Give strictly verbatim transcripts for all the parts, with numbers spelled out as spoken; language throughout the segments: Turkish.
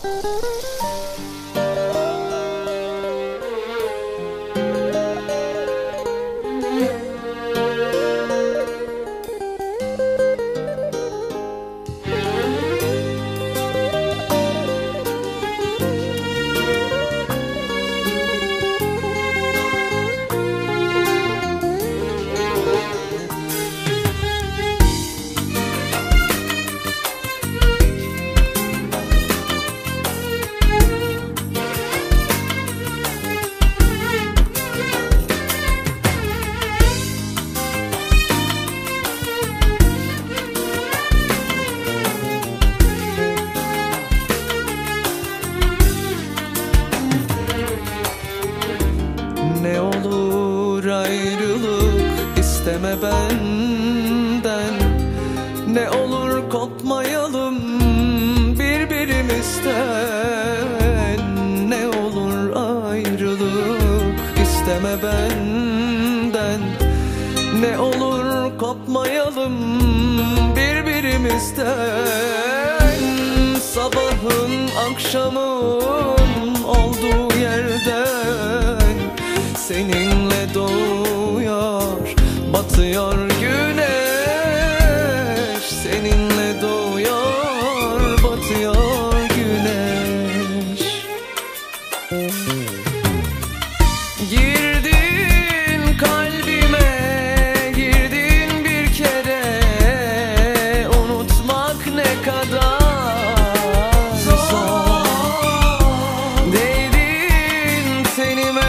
Ne olur ayrılık isteme benden, ne olur kopmayalım birbirimizden. Ne olur ayrılık isteme benden, ne olur kopmayalım birbirimizden. Sabahın akşamın olduğu yerden seninle doğuyor, batıyor güneş. Seninle doğuyor, batıyor güneş. Girdin kalbime, girdin bir kere. Unutmak ne kadar zor. Değdin tenime,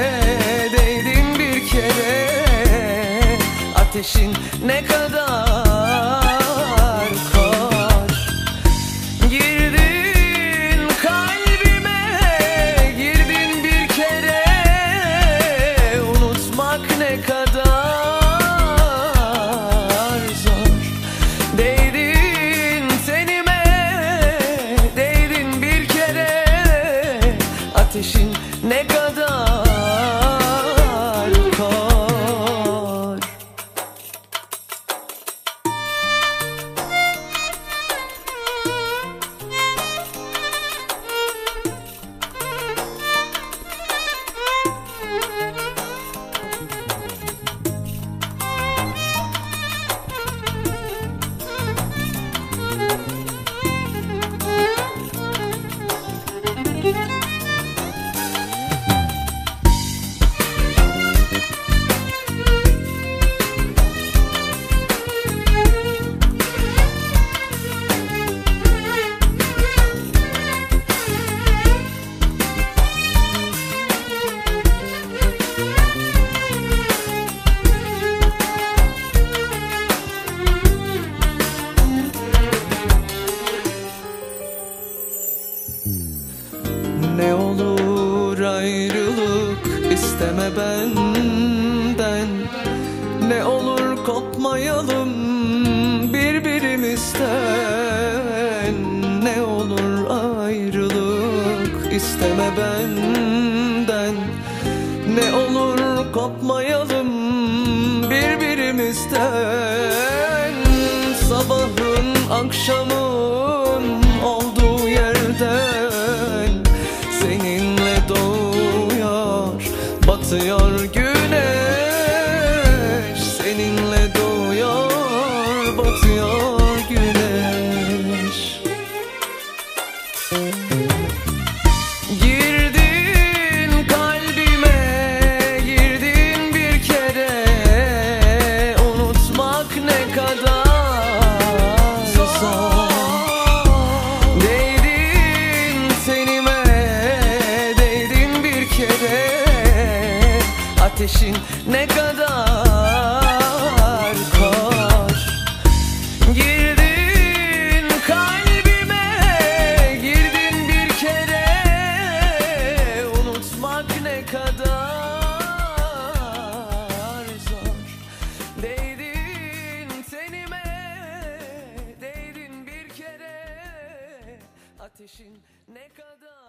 ateşin ne kadar kor. Girdin kalbime, girdin bir kere. Unutmak ne kadar zor. Değdin tenime, değdin bir kere. Ateşin ne kadar kor. Ne olur ayrılık isteme benden, ne olur kopmayalım birbirimizden. Ne olur ayrılık isteme benden, ne olur kopmayalım birbirimizden. Sabahın akşamın olduğu yerden seninle doğuyor, batıyor güneş. Seninle doğuyor, batıyor güneş. Girdin kalbime, girdin bir kere. Unutmak ne kadar zor. Değdin tenime, değdin bir kere. Ateşin ne kadar kor. Girdin kalbime, girdin bir kere. Unutmak ne kadar zor. Değdin tenime, değdin bir kere. Ateşin ne kadar